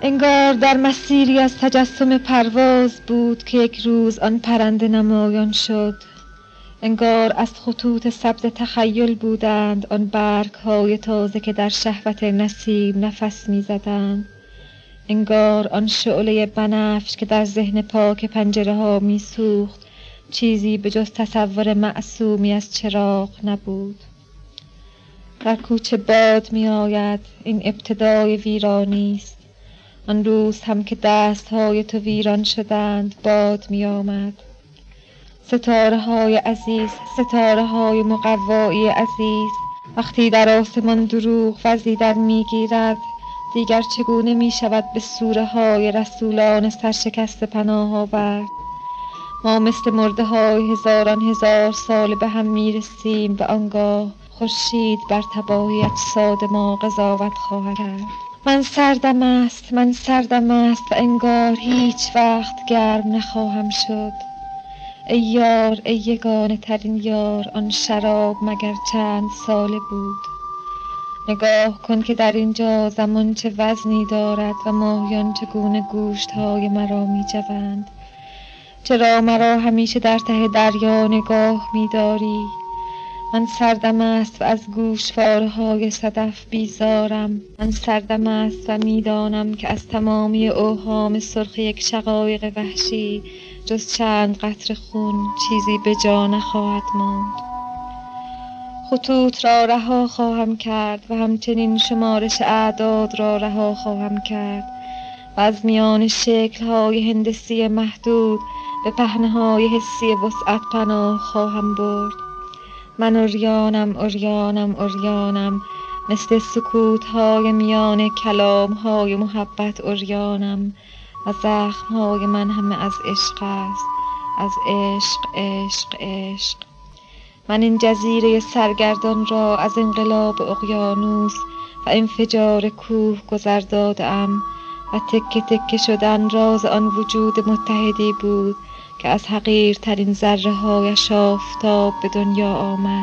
انگار در مسیری از تجسم پرواز بود که یک روز آن پرنده نمایان شد. انگار از خطوط سبز تخیل بودند آن برگ‌های تازه که در شهوت نسیم نفس می‌زدند. انگار آن شعله بنفش که در ذهن پاک پنجره‌ها می‌سوخت چیزی به جز تصور معصومی از چراغ نبود. در کوچه باد می‌آید، این ابتدای ویرانی است. آن روز هم که دست‌های تو ویران شدند باد می‌آمد. ستاره‌های عزیز، ستاره‌های مقوایی عزیز، وقتی در آسمان دروغ وزیدن می‌گیرد دیگر چگونه می‌شود به سوره‌های رسولان سرشکسته پناه آورد؟ ما مثل مرده‌های هزاران هزار سال به هم می‌رسیم و آنگاه خورشید بر تباهی اجساد ما قضاوت خواهد کرد. من سردم است و انگار هیچ وقت گرم نخواهم شد. ای یار، ای یگانه ترین یار، آن شراب مگر چند ساله بود؟ نگاه کن که در اینجا زمان چه وزنی دارد و ماهیان چگونه گوشت‌های مرا می‌جوند. چرا مرا همیشه در ته دریا نگاه می‌داری؟ من سردم است و از گوشواره‌های صدف بیزارم. من سردم است و می‌دانم که از تمامی اوهام سرخ یک شقایق وحشی جز چند قطره خون چیزی به جا نخواهد ماند. خطوط را رها خواهم کرد و همچنین شمارش اعداد را رها خواهم کرد و از میان شکل‌های هندسی محدود به پهنه‌های حسی وسعت پناه خواهم برد. من عریانم، مثل سکوت‌های میان کلام‌های محبت عریانم و زخم‌های من همه از عشق است، از عشق. من این جزیره سرگردان را از انقلاب اقیانوس و انفجار کوه گذر داده‌ام و تکه تکه شدن راز آن وجود متحدی بود که از حقیرترین ذره‌هایش آفتاب به دنیا آمد.